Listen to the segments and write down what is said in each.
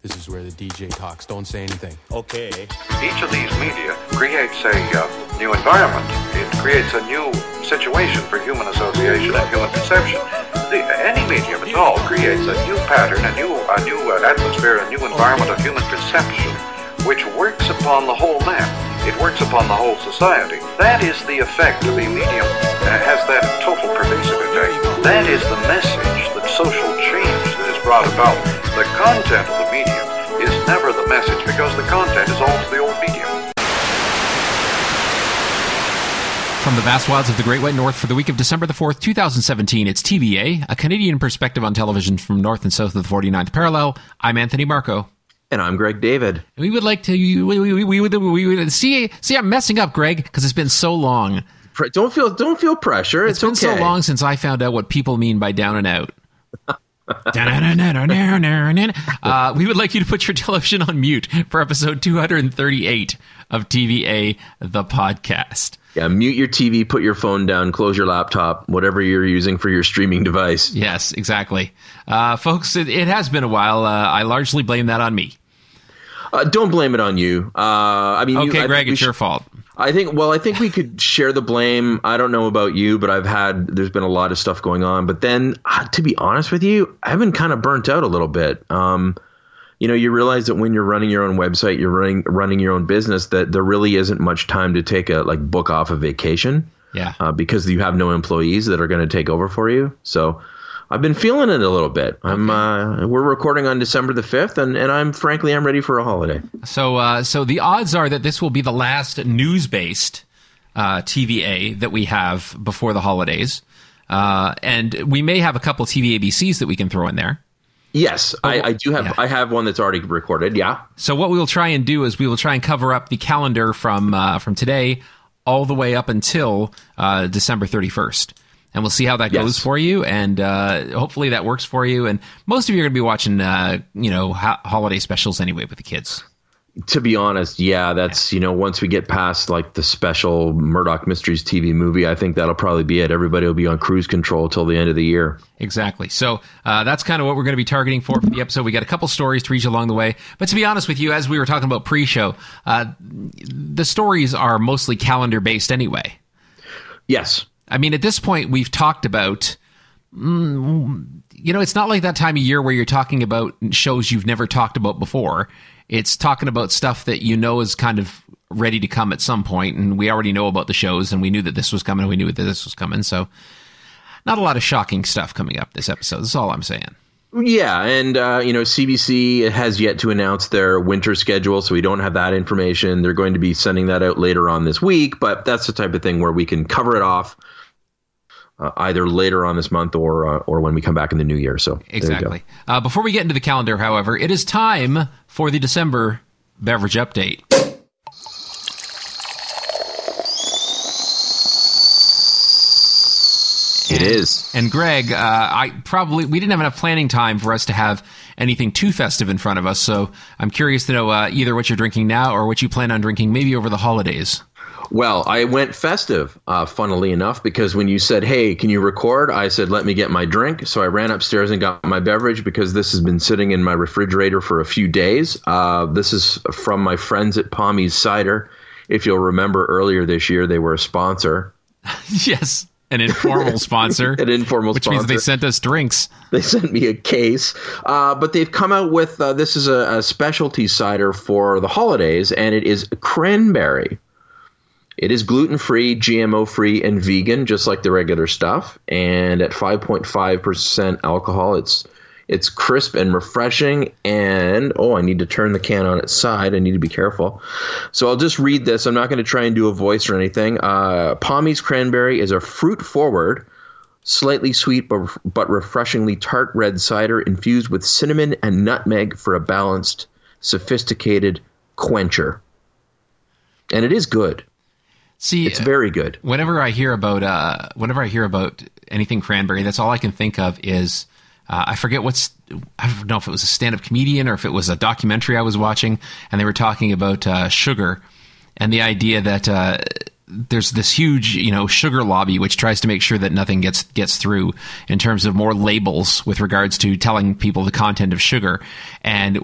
This is where the DJ talks. Don't say anything. Okay. Each of these media creates a new environment. It creates a new situation for human association and human perception. Any medium at all creates a new pattern, a new atmosphere, a new environment of human perception, which works upon the whole man. It works upon the whole society. That is the effect of a medium. Has that total pervasive effect. That is the message, the social change that is brought about. The content of the medium is never the message, because the content is always the old medium. From the vast wilds of the Great White North for the week of December the 4th, 2017, it's TVA, a Canadian perspective on television from north and south of the 49th parallel. I'm Anthony Marco. And I'm Greg David. We would like to, we would see, I'm messing up, Greg, because it's been so long. Don't feel pressure. It's been okay. So long since I found out what people mean by down and out. We would like you to put your television on mute for episode 238 of TVA, the podcast. Yeah, mute your TV, put your phone down, close your laptop, whatever you're using for your streaming device. Yes, exactly. Folks, it has been a while. I largely blame that on me. Don't blame it on you. Okay, Greg, it's your fault. I think we could share the blame. I don't know about you, but there's been a lot of stuff going on. But then, to be honest with you, I've been kind of burnt out a little bit. You realize that when you're running your own website, you're running your own business, that there really isn't much time to take a book off a vacation. Yeah. Because you have no employees that are going to take over for you. So I've been feeling it a little bit. Okay. We're recording on December the 5th, and I'm ready for a holiday. So the odds are that this will be the last news-based TVA that we have before the holidays. And we may have a couple TV ABCs that we can throw in there. Yes, I do have. Yeah. I have one that's already recorded. Yeah. So what we will try and do is we will try and cover up the calendar from today all the way up until December 31st, and we'll see how that goes for you. And hopefully that works for you. And most of you are going to be watching, holiday specials anyway with the kids. To be honest, yeah, that's, once we get past the special Murdoch Mysteries TV movie, I think that'll probably be it. Everybody will be on cruise control till the end of the year. Exactly. So that's kind of what we're going to be targeting for the episode. We got a couple stories to read you along the way. But to be honest with you, as we were talking about pre-show, the stories are mostly calendar-based anyway. Yes. I mean, at this point, we've talked about... it's not like that time of year where you're talking about shows you've never talked about before. It's talking about stuff that is kind of ready to come at some point, and we already know about the shows, and we knew that this was coming, and we knew that this was coming, so not a lot of shocking stuff coming up this episode. That's all I'm saying. Yeah, and, CBC has yet to announce their winter schedule, so we don't have that information. They're going to be sending that out later on this week, but that's the type of thing where we can cover it off either later on this month or when we come back in the new year. So exactly. Before we get into the calendar, however, it is time for the December beverage update. It is. And Greg, we didn't have enough planning time for us to have anything too festive in front of us. So I'm curious to know either what you're drinking now or what you plan on drinking maybe over the holidays. Well, I went festive, funnily enough, because when you said, hey, can you record? I said, let me get my drink. So I ran upstairs and got my beverage because this has been sitting in my refrigerator for a few days. This is from my friends at Pammy's Cider. If you'll remember earlier this year, they were a sponsor. Yes, an informal sponsor. Which means they sent us drinks. They sent me a case. But they've come out with, this is a specialty cider for the holidays, and it is cranberry. It is gluten-free, GMO-free, and vegan, just like the regular stuff. And at 5.5% alcohol, it's crisp and refreshing. And, I need to turn the can on its side. I need to be careful. So I'll just read this. I'm not going to try and do a voice or anything. Pammy's Cranberry is a fruit-forward, slightly sweet but refreshingly tart red cider infused with cinnamon and nutmeg for a balanced, sophisticated quencher. And it is good. See, it's very good. Whenever I hear about anything cranberry, that's all I can think of is I don't know if it was a stand-up comedian or if it was a documentary I was watching, and they were talking about sugar and the idea that there's this huge, sugar lobby which tries to make sure that nothing gets through in terms of more labels with regards to telling people the content of sugar. And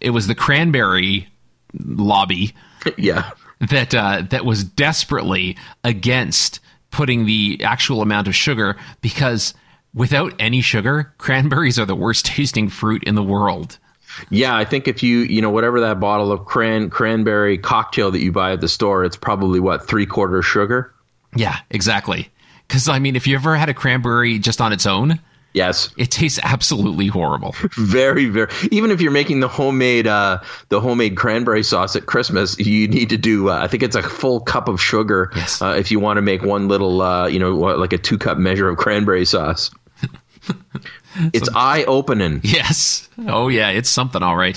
it was the cranberry lobby Yeah. that was desperately against putting the actual amount of sugar, because without any sugar, cranberries are the worst tasting fruit in the world. Yeah, I think if whatever that bottle of cranberry cocktail that you buy at the store, it's probably, 3/4 sugar? Yeah, exactly. Because, I mean, if you ever had a cranberry just on its own, Yes. it tastes absolutely horrible. Very, very. Even if you're making the homemade cranberry sauce at Christmas, you need to do. I think it's a full cup of sugar. Yes. If you want to make one little, like a 2-cup measure of cranberry sauce. It's eye-opening. Yes. Oh, yeah, it's something, all right.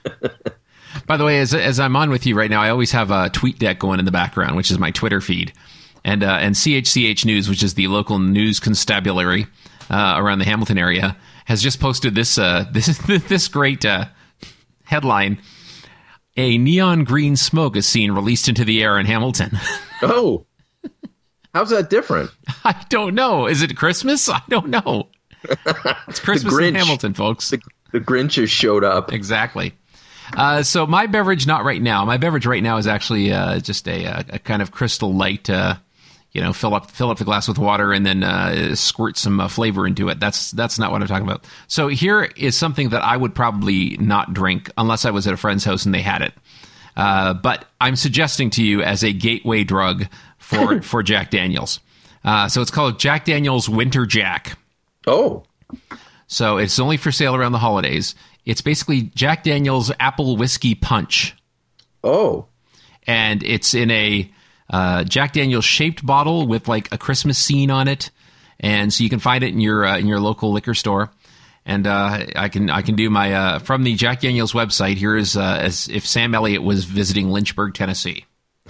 By the way, as I'm on with you right now, I always have a TweetDeck going in the background, which is my Twitter feed, and CHCH News, which is the local news constabulary around the Hamilton area, has just posted this great headline: "A neon green smoke is seen released into the air in Hamilton." Oh, how's that different? I don't know. Is it Christmas? I don't know. It's Christmas in Hamilton, folks. The Grinch has showed up. Exactly. So my beverage, not right now. My beverage right now is actually just a kind of Crystal Light. Fill up the glass with water and then squirt some flavor into it. That's not what I'm talking about. So here is something that I would probably not drink unless I was at a friend's house and they had it. But I'm suggesting to you as a gateway drug for Jack Daniels. So it's called Jack Daniels Winter Jack. Oh. So it's only for sale around the holidays. It's basically Jack Daniels Apple Whiskey Punch. Oh. And it's in a Jack Daniels shaped bottle with like a Christmas scene on it. And so you can find it in your local liquor store. And I can do my from the Jack Daniels website. Here is as if Sam Elliott was visiting Lynchburg, Tennessee.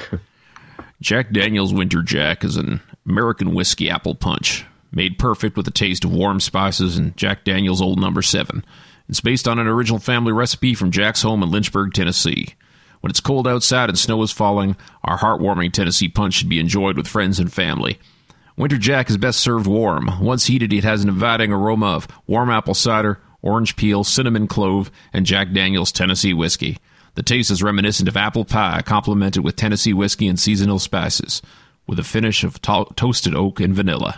Jack Daniels Winter Jack is an American whiskey apple punch, made perfect with a taste of warm spices and Jack Daniels Old No. 7. It's based on an original family recipe from Jack's home in Lynchburg, Tennessee. When it's cold outside and snow is falling, our heartwarming Tennessee punch should be enjoyed with friends and family. Winter Jack is best served warm. Once heated, it has an inviting aroma of warm apple cider, orange peel, cinnamon clove, and Jack Daniels Tennessee whiskey. The taste is reminiscent of apple pie, complemented with Tennessee whiskey and seasonal spices, with a finish of toasted oak and vanilla.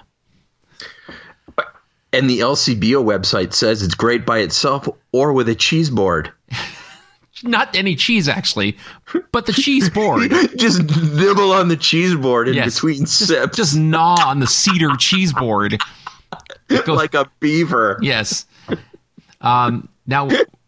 And the LCBO website says it's great by itself or with a cheese board. Not any cheese, actually, but the cheese board. Just nibble on the cheese board in between sips. Just gnaw on the cedar cheese board. Like a beaver. Yes. Now,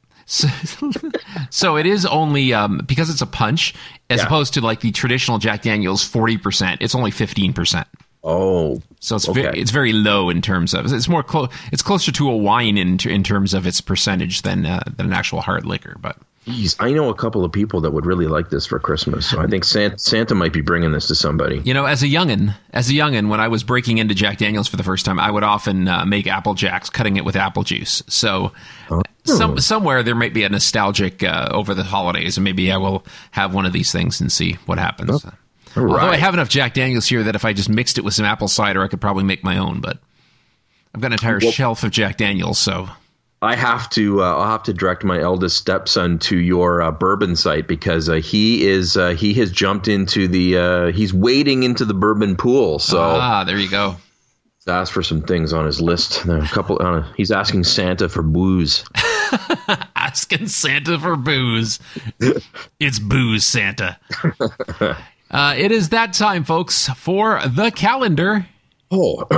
so it is only, because it's a punch, as opposed to like the traditional Jack Daniels 40%, it's only 15%. Oh, so it's very low in terms of it's more it's closer to a wine in terms of its percentage than an actual hard liquor. But geez, I know a couple of people that would really like this for Christmas. So I think Santa might be bringing this to somebody. As a youngin, when I was breaking into Jack Daniels for the first time, I would often make Apple Jacks, cutting it with apple juice. So somewhere there might be a nostalgic over the holidays, and maybe I will have one of these things and see what happens. Oh. Although Right. I have enough Jack Daniels here that if I just mixed it with some apple cider, I could probably make my own. But I've got an entire shelf of Jack Daniels, so I'll have to direct my eldest stepson to your bourbon site because he has jumped into he's wading into the bourbon pool. So there you go. He's asked for some things on his list. There are a couple. He's asking Santa for booze. Asking Santa for booze. It's booze, Santa. It is that time, folks, for the calendar. Oh.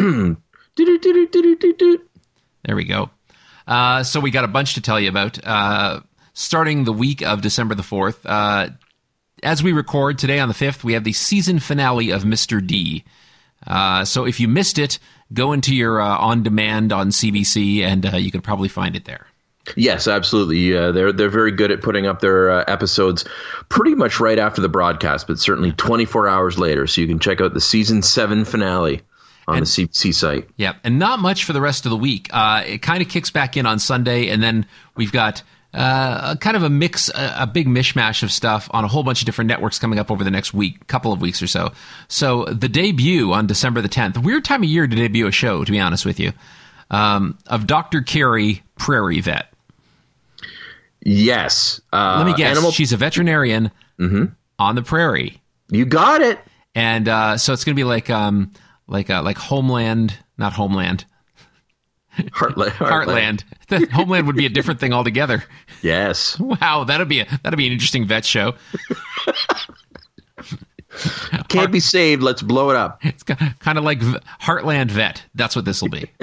There we go. So we got a bunch to tell you about. Starting the week of December the 4th. As we record today on the 5th, we have the season finale of Mr. D. So if you missed it, go into your on-demand on CBC, and you can probably find it there. Yes, absolutely. They're very good at putting up their episodes pretty much right after the broadcast, but certainly 24 hours later. So you can check out the season 7 finale on the CBC site. Yeah, and not much for the rest of the week. It kind of kicks back in on Sunday, and then we've got a kind of a mix, a big mishmash of stuff on a whole bunch of different networks coming up over the next couple of weeks or so. So the debut on December the 10th, weird time of year to debut a show, to be honest with you, of Dr. Carey, Prairie Vet. Yes. Let me guess. She's a veterinarian on the prairie. You got it. And so it's going to be like Homeland, not Homeland. Heartland. Homeland would be a different thing altogether. Yes. Wow, that'd be an interesting vet show. Can't be saved. Let's blow it up. It's kind of like Heartland Vet. That's what this will be.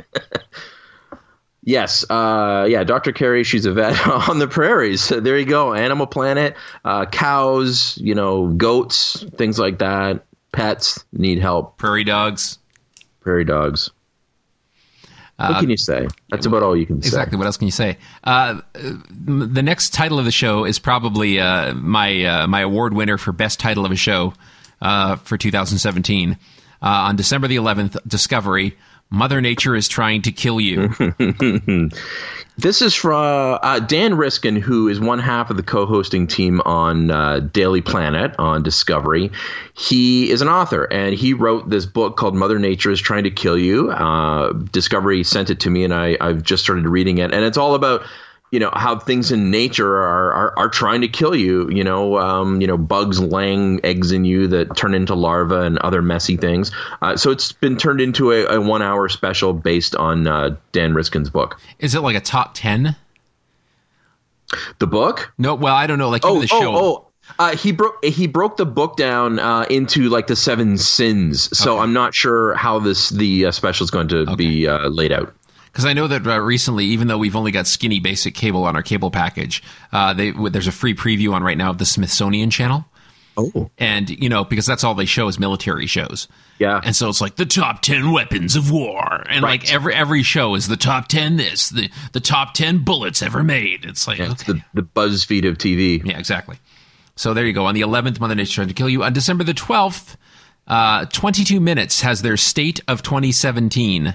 Yes. Dr. Carey, she's a vet on the prairies. There you go. Animal Planet. Cows, goats, things like that. Pets need help. Prairie dogs. What can you say? That's about all you can say. Exactly. What else can you say? The next title of the show is probably my award winner for best title of a show for 2017. On December the 11th, Discovery, Mother Nature is Trying to Kill You. This is from Dan Riskin, who is one half of the co-hosting team on Daily Planet on Discovery. He is an author, and he wrote this book called Mother Nature is Trying to Kill You. Discovery sent it to me, and I've just started reading it. And it's all about how things in nature are trying to kill you. Bugs laying eggs in you that turn into larvae and other messy things. So it's been turned into a 1 hour special based on Dan Riskin's book. Is it like a top 10? The book? No, well, I don't know. Like the show. He broke the book down into like the 7 sins. So okay. I'm not sure how the special is going to be laid out. Because I know that recently, even though we've only got skinny basic cable on our cable package, there's a free preview on right now of the Smithsonian Channel. Oh. And, because that's all they show is military shows. Yeah. And so it's like the top 10 weapons of war. And right. like every show is the top 10 this, the top 10 bullets ever made. It's like, it's the BuzzFeed of TV. Yeah, exactly. So there you go. On the 11th, Mother Nature Trying to Kill You. On December the 12th, 22 Minutes has their State of 2017.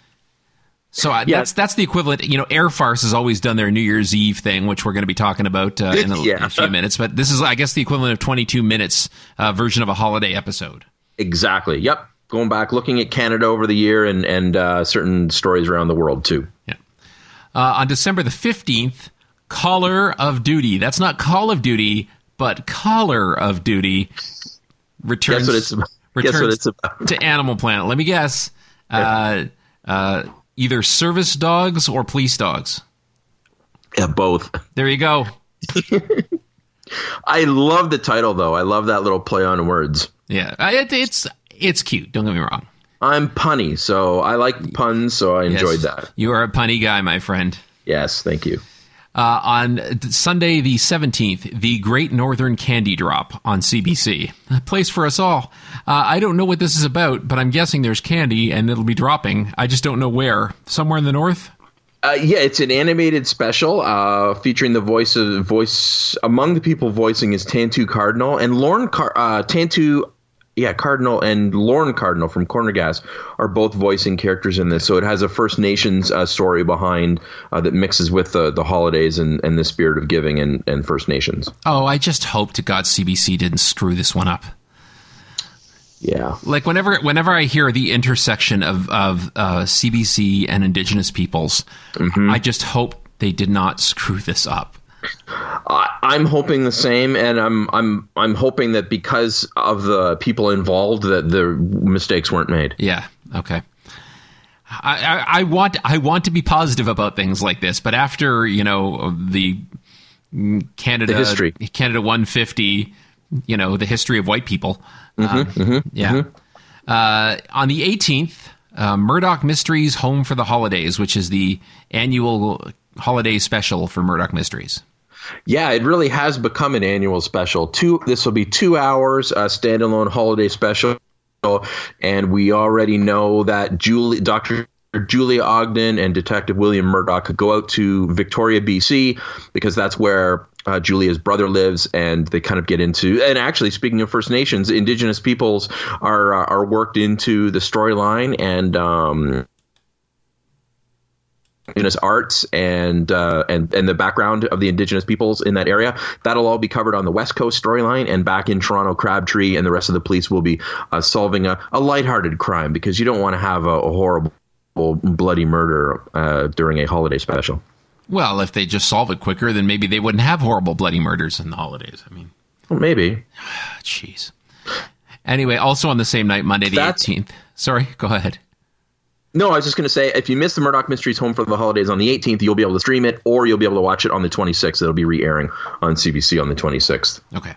So that's the equivalent. Air Farce has always done their New Year's Eve thing, which we're going to be talking about in a few minutes. But this is, I guess, the equivalent of 22 minutes version of a holiday episode. Exactly. Yep. Going back, looking at Canada over the year and certain stories around the world, too. Yeah. On December the 15th, Caller of Duty. That's not Call of Duty, but Caller of Duty returns. Guess what it's about. To Animal Planet. Let me guess. Either service dogs or police dogs. Yeah, both. There you go. I love the title, though. I love that little play on words. Yeah, it's cute. Don't get me wrong. I'm punny, so I like puns, so I enjoyed that. You are a punny guy, my friend. Yes, thank you. On Sunday the 17th, the Great Northern Candy Drop on CBC. A place for us all. I don't know what this is about, but I'm guessing there's candy and it'll be dropping. I just don't know where. Somewhere in the north? Yeah, it's an animated special featuring the voice among the people voicing is Tantu Cardinal and Cardinal and Lorne Cardinal from Corner Gas are both voicing characters in this. So it has a First Nations story behind that mixes with the holidays and the spirit of giving and First Nations. Oh, I just hope to God CBC didn't screw this one up. Yeah. Like whenever I hear the intersection of CBC and Indigenous peoples, I just hope they did not screw this up. I'm hoping the same, and I'm hoping that because of the people involved that the mistakes weren't made. Yeah. Okay. I want to be positive about things like this, but after the Canada history. Canada 150, the history of white people. On the 18th, Murdoch Mysteries Home for the Holidays, which is the annual holiday special for Murdoch Mysteries. Yeah, it really has become an annual special. This will be 2 hours, a standalone holiday special, and we already know that Dr. Julia Ogden and Detective William Murdoch go out to Victoria, BC, because that's where Julia's brother lives, and they kind of get into. And actually, speaking of First Nations, Indigenous peoples are worked into the storyline, and Indigenous arts and the background of the Indigenous peoples in that area. That'll all be covered on the West Coast storyline, and back in Toronto, Crabtree and the rest of the police will be solving a lighthearted crime, because you don't want to have a horrible, bloody murder during a holiday special. Well, if they just solve it quicker, then maybe they wouldn't have horrible bloody murders in the holidays. I mean, well, maybe. Jeez. Anyway, also on the same night, Monday the 18th. Sorry, go ahead. No, I was just going to say, if you miss the Murdoch Mysteries Home for the Holidays on the 18th, you'll be able to stream it, or you'll be able to watch it on the 26th. It'll be re-airing on CBC on the 26th. Okay.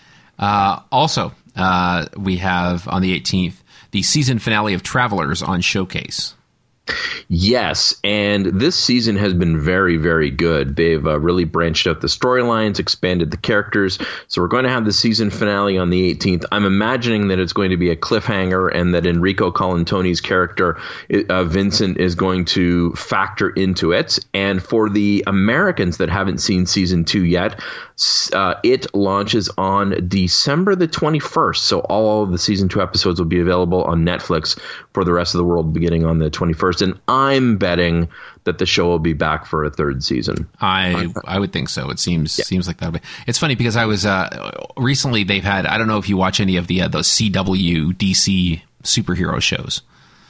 Also, we have on the 18th the season finale of Travelers on Showcase. Yes, and this season has been very, very good. They've really branched out the storylines, expanded the characters. So we're going to have the season finale on the 18th. I'm imagining that it's going to be a cliffhanger and that Enrico Colantoni's character, Vincent, is going to factor into it. And for the Americans that haven't seen season 2 yet, it launches on December the 21st. So all of the season 2 episodes will be available on Netflix for the rest of the world beginning on the 21st. And I'm betting that the show will be back for a third season. I would think so. It seems like that'll be. It's funny because I was recently they've had, I don't know if you watch any of the those CW DC superhero shows.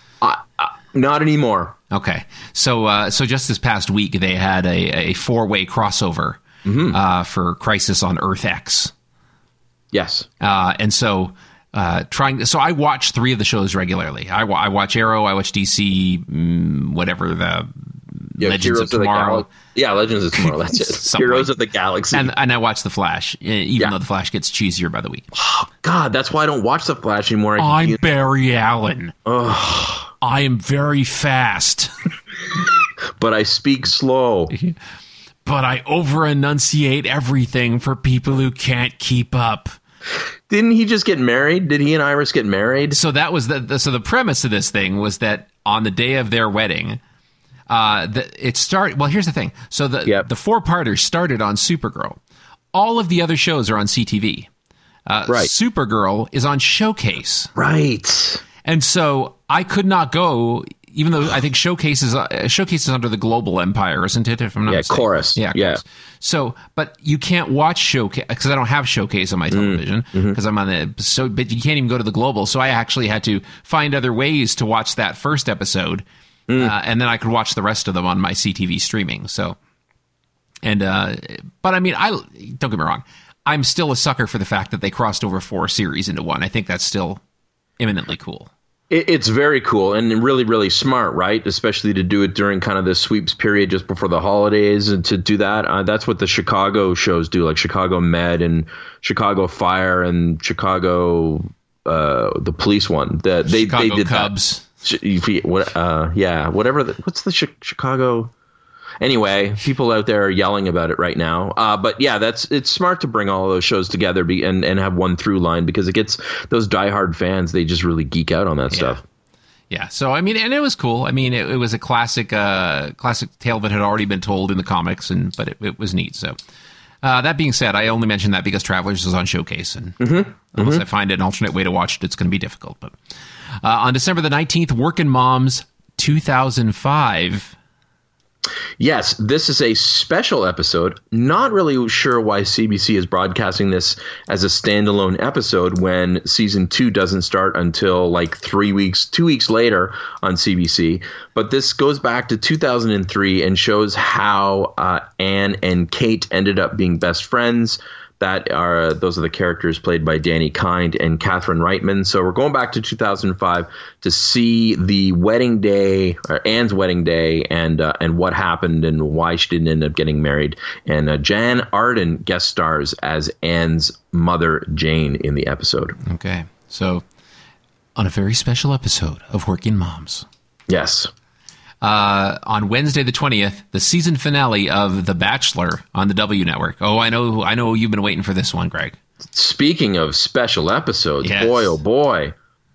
Not anymore. Okay, so just this past week they had a 4-way crossover for Crisis on Earth X. Yes, and so. So I watch 3 of the shows regularly. I watch Arrow, I watch DC, whatever the Legends of Tomorrow. Legends of Tomorrow. That's it. Heroes of the Galaxy. And I watch The Flash, even though The Flash gets cheesier by the week. Oh, God, that's why I don't watch The Flash anymore. I'm Barry Allen. I am very fast. But I speak slow. But I over-enunciate everything for people who can't keep up. Didn't he just get married? Did he and Iris get married? So that was the premise of this thing was that on the day of their wedding, it started. Well, here's the thing. So the 4-parters started on Supergirl. All of the other shows are on CTV. Right. Supergirl is on Showcase. Right. And so I could not go, even though I think Showcase is under the Global Empire, isn't it? If I'm not mistaken. Chorus. Yeah. So, but you can't watch Showcase because I don't have Showcase on my television because I'm on the. But you can't even go to the Global. So I actually had to find other ways to watch that first episode, and then I could watch the rest of them on my CTV streaming. So, but I mean, don't get me wrong, I'm still a sucker for the fact that they crossed over 4 series into one. I think that's still eminently cool. It's very cool and really, really smart, right? Especially to do it during kind of the sweeps period just before the holidays, and to do that. That's what the Chicago shows do, like Chicago Med and Chicago Fire and Chicago, the police one. They did Cubs. Whatever. What's the Chicago? Anyway, people out there are yelling about it right now. But yeah, it's smart to bring all of those shows together and have one through line because it gets those diehard fans. They just really geek out on that stuff. Yeah. So, I mean, and it was cool. I mean, it was a classic tale that had already been told in the comics, but it was neat. So, that being said, I only mentioned that because Travelers is on Showcase, and unless I find an alternate way to watch it, it's going to be difficult. But on December the 19th, Workin' Moms 2005. Yes, this is a special episode. Not really sure why CBC is broadcasting this as a standalone episode when season 2 doesn't start until like 2 weeks later on CBC. But this goes back to 2003 and shows how Anne and Kate ended up being best friends. Those are the characters played by Danny Kind and Catherine Reitman. So we're going back to 2005 to see the wedding day, or Anne's wedding day, and what happened and why she didn't end up getting married. And Jan Arden guest stars as Anne's mother, Jane, in the episode. Okay, so on a very special episode of Working Moms. Yes. On Wednesday the 20th, the season finale of The Bachelor on the W Network. Oh, I know you've been waiting for this one, Greg. Speaking of special episodes, yes. Boy, oh boy.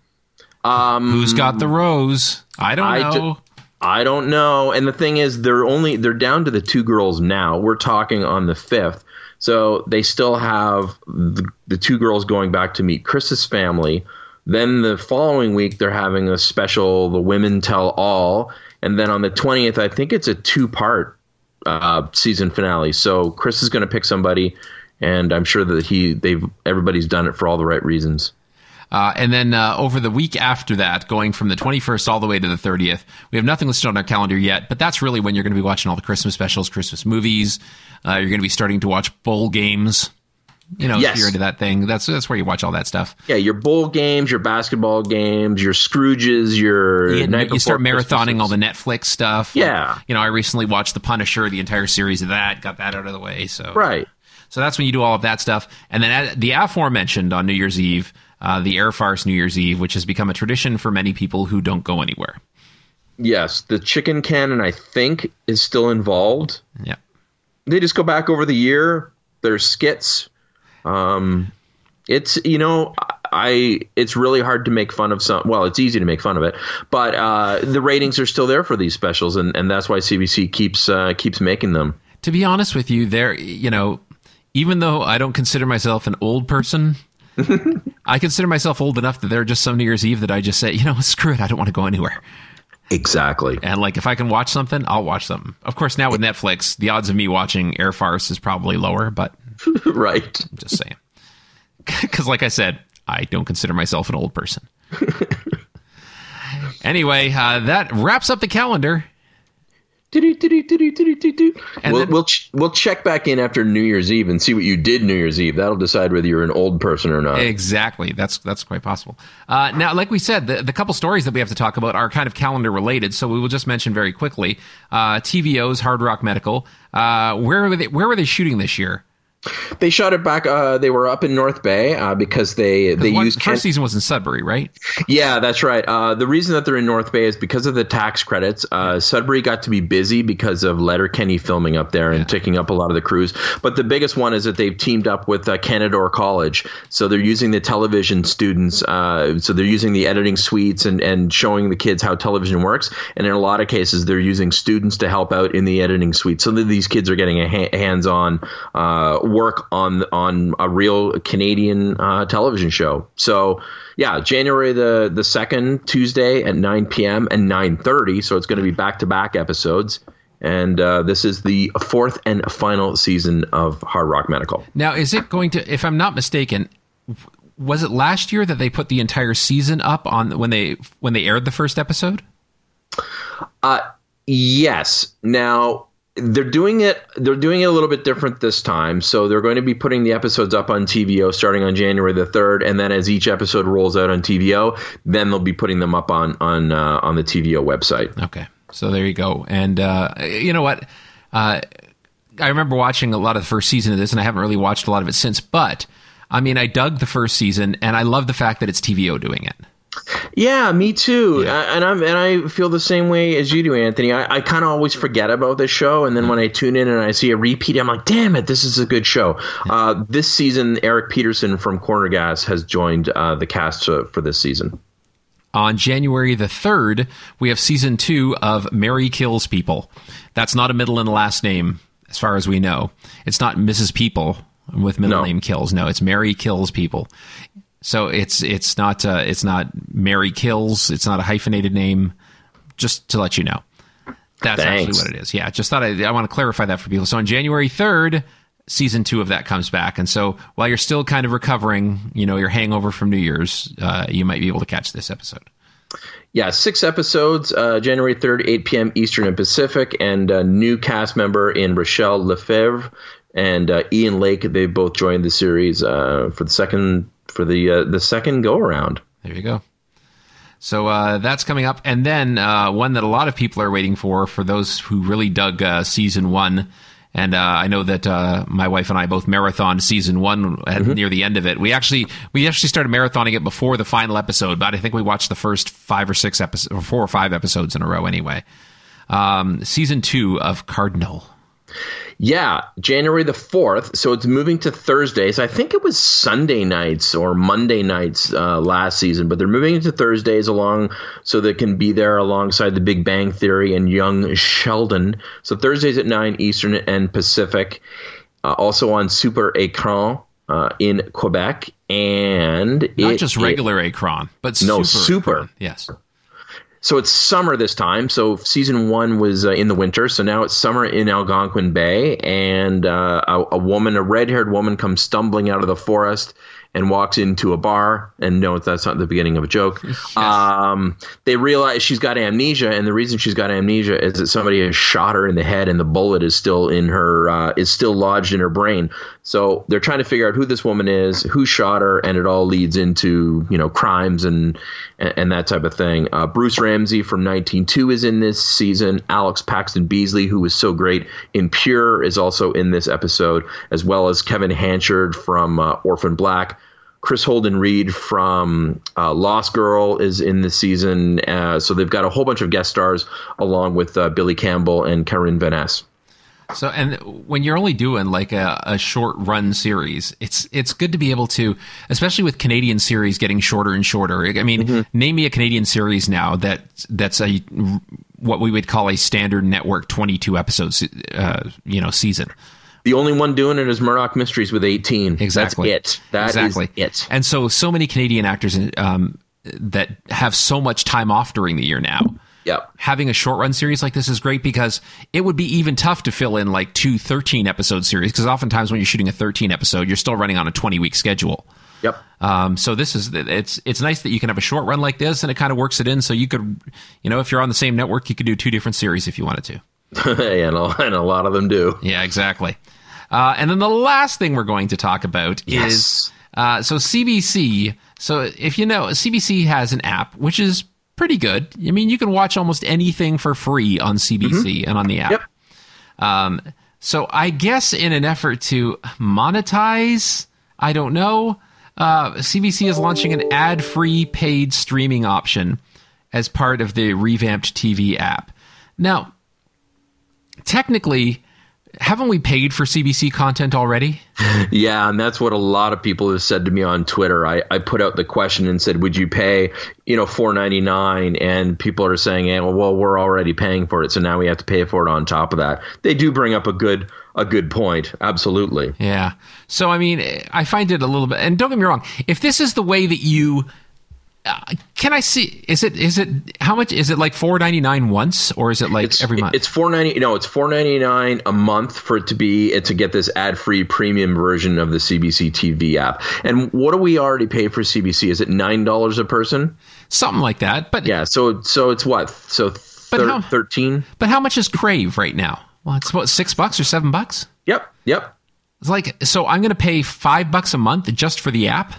Who's got the rose? I don't know. I don't know. And the thing is, they're down to the 2 girls now. We're talking on the 5th. So they still have the 2 girls going back to meet Chris's family. Then the following week, they're having a special, The Women Tell All. And then on the 20th, I think it's a 2-part season finale. So Chris is going to pick somebody, and I'm sure that everybody's done it for all the right reasons. And then over the week after that, going from the 21st all the way to the 30th, we have nothing listed on our calendar yet, but that's really when you're going to be watching all the Christmas specials, Christmas movies. You're going to be starting to watch bowl games. Yes. If you're into that thing, that's where you watch all that stuff. Yeah, your bowl games, your basketball games, your Scrooges, your you start marathoning all the Netflix stuff. Yeah. Like, I recently watched The Punisher, the entire series of that, got that out of the way. So right. So that's when you do all of that stuff. And then the aforementioned on New Year's Eve, the Air Farce New Year's Eve, which has become a tradition for many people who don't go anywhere. Yes, the chicken cannon, I think, is still involved. Yeah. They just go back over the year. There's skits. It's it's really hard to make fun of some. Well, it's easy to make fun of it, but the ratings are still there for these specials, and that's why CBC keeps making them. To be honest with you, even though I don't consider myself an old person, I consider myself old enough that there are just some New Year's Eve that I just say, screw it, I don't want to go anywhere. Exactly. And if I can watch something, I'll watch something. Of course, now with Netflix, the odds of me watching Air Farce is probably lower, but right. I'm just saying. Because like I said, I don't consider myself an old person. Anyway, that wraps up the calendar. And we'll check back in after New Year's Eve and see what you did New Year's Eve. That'll decide whether you're an old person or not. Exactly. That's quite possible. Now, like we said, the couple stories that we have to talk about are kind of calendar related, so we will just mention very quickly. TVO's Hard Rock Medical. Where were they shooting this year? They shot it back. They were up in North Bay because they used. First season was in Sudbury, right? Yeah, that's right. The reason that they're in North Bay is because of the tax credits. Sudbury got to be busy because of Letterkenny filming up there and taking up a lot of the crews. But the biggest one is that they've teamed up with Canadore College, so they're using the television students. So they're using the editing suites and showing the kids how television works. And in a lot of cases, they're using students to help out in the editing suite, so that these kids are getting a hands-on work on a real Canadian television show. So yeah, January the 2nd, Tuesday at 9 p.m. and 9:30. So it's going to be back-to-back episodes. And this is the fourth and final season of Hard Rock Medical. Now, is it going to, if I'm not mistaken, was it last year that they put the entire season up on when they aired the first episode? Yes. Now, they're doing it a little bit different this time. So they're going to be putting the episodes up on TVO starting on January the 3rd, and then as each episode rolls out on TVO, then they'll be putting them up on the TVO website. Okay, so there you go. And you know what? I remember watching a lot of the first season of this, and I haven't really watched a lot of it since. But I mean, I dug the first season, and I love the fact that it's TVO doing it. Yeah, me too. Yeah. And I feel the same way as you do, Anthony. I kind of always forget about this show, and then when I tune in and I see a repeat, I'm like, damn it, this is a good show. This season, Eric Peterson from Corner Gas has joined the cast for this season. On January the 3rd, we have season 2 of Mary Kills People. That's not a middle and last name, as far as we know. It's not Mrs. People with middle name Kills. No, it's Mary Kills People. So it's not Mary Kills. It's not a hyphenated name. Just to let you know, that's actually what it is. Yeah, just thought I want to clarify that for people. So on January 3rd, season 2 of that comes back, and so while you're still kind of recovering, your hangover from New Year's, you might be able to catch this episode. Yeah, 6 episodes, January 3rd, 8 p.m. Eastern and Pacific, and a new cast member in Rochelle Lefebvre and Ian Lake. They both joined the series for the second go around. There you go. So that's coming up, and then one that a lot of people are waiting for those who really dug season 1. And I know that my wife and I both marathoned season 1 near the end of it. We actually started marathoning it before the final episode, but I think we watched the first 5 or 6 episodes, or 4 or 5 episodes in a row anyway. Season 2 of Cardinal. Yeah, January the 4th. So it's moving to Thursdays. I think it was Sunday nights or Monday nights last season, but they're moving into Thursdays along so they can be there alongside The Big Bang Theory and Young Sheldon. So Thursdays at 9 Eastern and Pacific. Also on Super Écran in Quebec. And not just regular Écran, but Super. Yes. So it's summer this time. So season 1 was in the winter. So now it's summer in Algonquin Bay, and a red-haired woman, comes stumbling out of the forest and walks into a bar. And no, that's not the beginning of a joke. Yes. They realize she's got amnesia, and the reason she's got amnesia is that somebody has shot her in the head, and the bullet is still in her, is still lodged in her brain. So they're trying to figure out who this woman is, who shot her, and it all leads into, crimes and that type of thing. Bruce Ramsey from 19-2 is in this season. Alex Paxton Beasley, who was so great in Pure, is also in this episode, as well as Kevin Hanchard from Orphan Black. Chris Holden Reed from Lost Girl is in this season. So they've got a whole bunch of guest stars along with Billy Campbell and Karen Van Ness. So, and when you're only doing like a short run series, it's good to be able to, especially with Canadian series getting shorter and shorter. I mean, name me a Canadian series now that's what we would call a standard network 22 episodes, season. The only one doing it is Murdoch Mysteries with 18. Exactly. That's it. That is it. And so many Canadian actors that have so much time off during the year now. Yep. Having a short run series like this is great, because it would be even tough to fill in like 2 13 episode series, because oftentimes when you're shooting a 13 episode, you're still running on a 20-week schedule. Yep. So it's nice that you can have a short run like this, and it kind of works it in. So you could, if you're on the same network, you could do 2 different series if you wanted to. and a lot of them do. Yeah, exactly. And then the last thing we're going to talk about is so CBC. So if you know, CBC has an app which is pretty good. I mean, you can watch almost anything for free on CBC and on the app. Yep. So I guess in an effort to monetize, I don't know, CBC is launching an ad-free paid streaming option as part of the revamped TV app. Now, technically, haven't we paid for CBC content already? Yeah, and that's what a lot of people have said to me on Twitter. I put out the question and said, would you pay, $4.99? And people are saying, well, we're already paying for it, so now we have to pay for it on top of that. They do bring up a good point. Absolutely. Yeah. So, I mean, I find it a little bit, and don't get me wrong, if this is the way that you can I see? Is it how much is it, like $4.99 once, or is it like every month? It's $4.90. No, it's $4.99 a month for it to get this ad-free premium version of the CBC TV app. And what do we already pay for CBC? Is it $9 a person? Something like that. But yeah, so it's what? So 13. But how much is Crave right now? Well, it's about $6 or $7. Yep. It's like, so I'm going to pay $5 a month just for the app.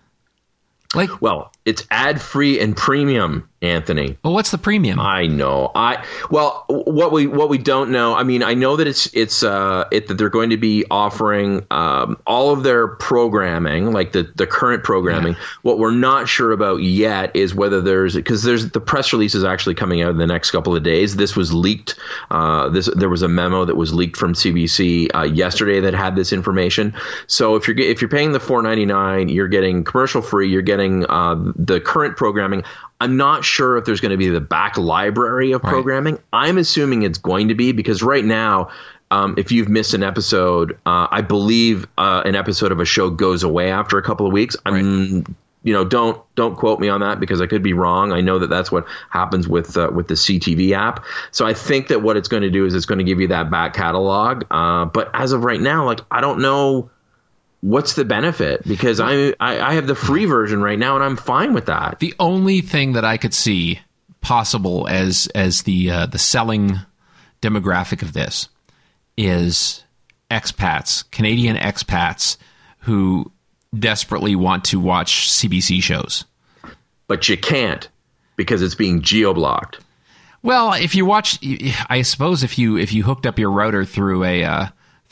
Well, it's ad-free and premium, Anthony. Well, what's the premium? I know. What we don't know. I mean, I know that that they're going to be offering all of their programming, like the current programming. Yeah. What we're not sure about yet is whether there's the press release is actually coming out in the next couple of days. This was leaked. There was a memo that was leaked from CBC yesterday that had this information. So if you're paying the $4.99, you're getting commercial free. You're getting the current programming. I'm not sure if there's going to be the back library of programming. Right. I'm assuming it's going to be, because right now, if you've missed an episode, I believe an episode of a show goes away after a couple of weeks. Don't quote me on that, because I could be wrong. I know that that's what happens with the CTV app. So I think that what it's going to do is it's going to give you that back catalog. But as of right now, I don't know what's the benefit, because I have the free version right now and I'm fine with that. The only thing that I could see possible as the selling demographic of this is expats, Canadian expats who desperately want to watch CBC shows. But you can't, because it's being geo-blocked. Well, if you watch, I suppose if you hooked up your router through an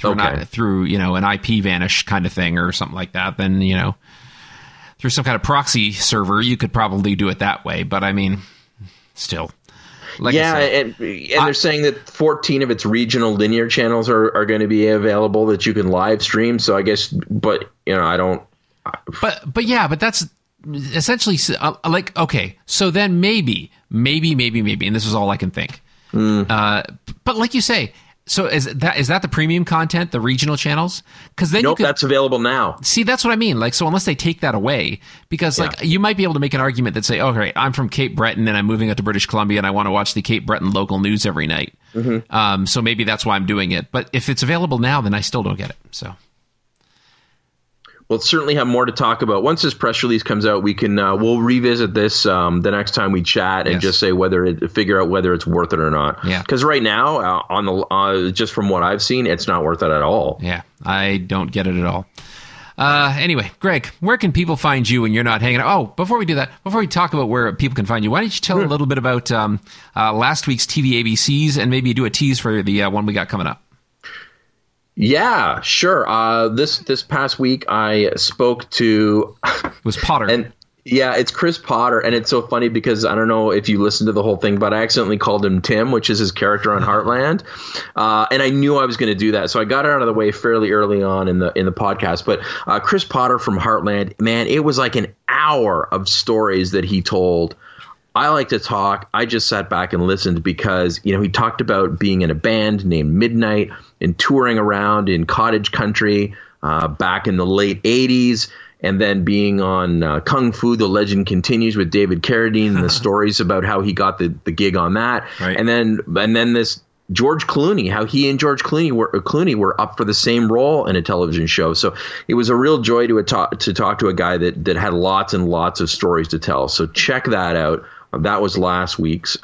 IP vanish kind of thing or something like that, then, through some kind of proxy server, you could probably do it that way. But I mean, still. And they're saying that 14 of its regional linear channels are going to be available that you can live stream. So I guess, I don't. But that's essentially okay. So then maybe, and this is all I can think. But like you say, So is that the premium content, the regional channels? Because then Nope, that's available now. See, that's what I mean. Like, so unless they take that away, because like you might be able to make an argument that say, okay, I'm from Cape Breton and I'm moving out to British Columbia and I want to watch the Cape Breton local news every night. So maybe that's why I'm doing it. But if it's available now, then I still don't get it. So. We'll certainly have more to talk about. Once this press release comes out, we can we'll revisit this the next time we chat and just say figure out whether it's worth it or not. Yeah. Because right now, just from what I've seen, it's not worth it at all. Yeah, I don't get it at all. Anyway, Greg, where can people find you when you're not hanging out? Oh, before we do that, before we talk about where people can find you, why don't you tell a little bit about last week's TV ABCs and maybe do a tease for the one we got coming up? Yeah, sure. This past week, I spoke to... It was Potter. And yeah, it's Chris Potter. And it's so funny because I don't know if you listened to the whole thing, but I accidentally called him Tim, which is his character on Heartland. And I knew I was going to do that. So I got it out of the way fairly early on in the podcast. But Chris Potter from Heartland, man, it was like an hour of stories that he told. I like to talk. I just sat back and listened because, he talked about being in a band named Midnight and touring around in cottage country back in the late 80s, and then being on Kung Fu, The Legend Continues with David Carradine and the stories about how he got the gig on that. Right. And then this George Clooney, how he and George Clooney were up for the same role in a television show. So it was a real joy to talk to a guy that had lots and lots of stories to tell. So check that out. That was last week's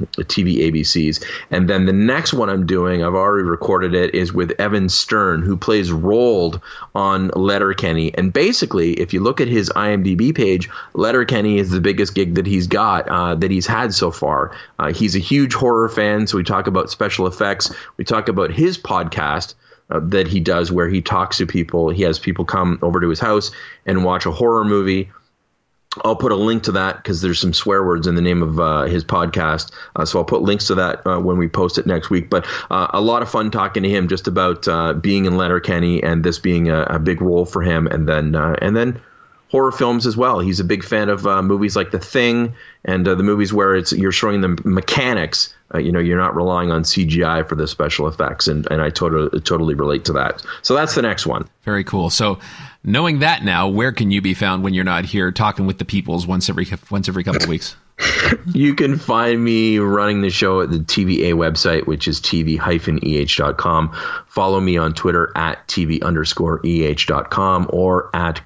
TV ABCs. And then the next one I'm doing, I've already recorded it, is with Evan Stern, who plays Roald on Letterkenny. And basically, if you look at his IMDb page, Letterkenny is the biggest gig that he's got, that he's had so far. He's a huge horror fan, so we talk about special effects. We talk about his podcast that he does where he talks to people. He has people come over to his house and watch a horror movie. I'll put a link to that because there's some swear words in the name of his podcast. So I'll put links to that when we post it next week. But a lot of fun talking to him just about being in Letterkenny and this being a big role for him. And then horror films as well. He's a big fan of movies like The Thing and the movies where you're showing them mechanics. You're not relying on CGI for the special effects. And I totally relate to that. So that's the next one. Very cool. So knowing that now, where can you be found when you're not here talking with the peoples once every couple of weeks? You can find me running the show at the TVA website, which is tv-eh.com. Follow me on Twitter at tv_eh.com or at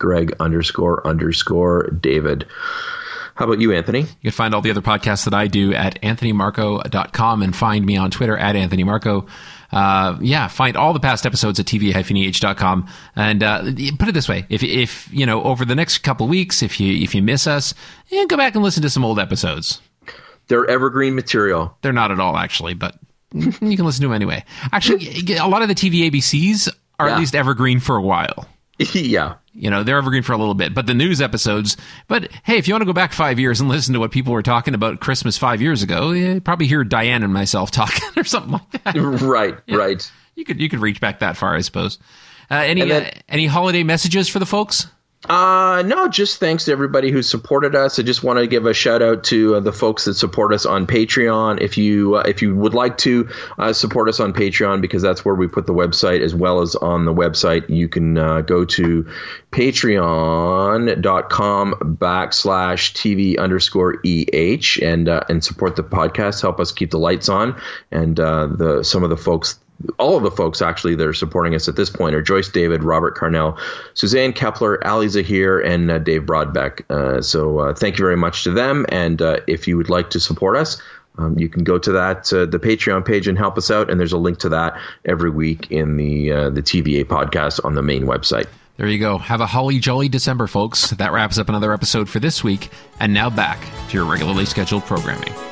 Greg__David. How about you, Anthony? You can find all the other podcasts that I do at anthonymarco.com and find me on Twitter at anthonymarco. Find all the past episodes at tv-eh.com. And put it this way, if over the next couple of weeks, if you miss us, go back and listen to some old episodes. They're evergreen material. They're not at all, actually, but you can listen to them anyway. Actually, a lot of the TV ABCs are at least evergreen for a while. Yeah. They're evergreen for a little bit, but the news episodes, but hey, if you want to go back 5 years and listen to what people were talking about Christmas 5 years ago, you probably hear Diane and myself talking or something like that. Right. You could reach back that far, I suppose. Any holiday messages for the folks? No, just thanks to everybody who supported us. I just want to give a shout out to the folks that support us on Patreon. If you would like to support us on Patreon, because that's where we put the website as well as on the website, you can go to patreon.com/TV_EH and support the podcast, help us keep the lights on. And all of the folks actually that are supporting us at this point are Joyce David, Robert Carnell, Suzanne Kepler, Ali Zahir, and Dave Broadbeck. So thank you very much to them. And if you would like to support us, you can go to the Patreon page and help us out. And there's a link to that every week in the TVA podcast on the main website. There you go. Have a holly jolly December, folks. That wraps up another episode for this week. And now back to your regularly scheduled programming.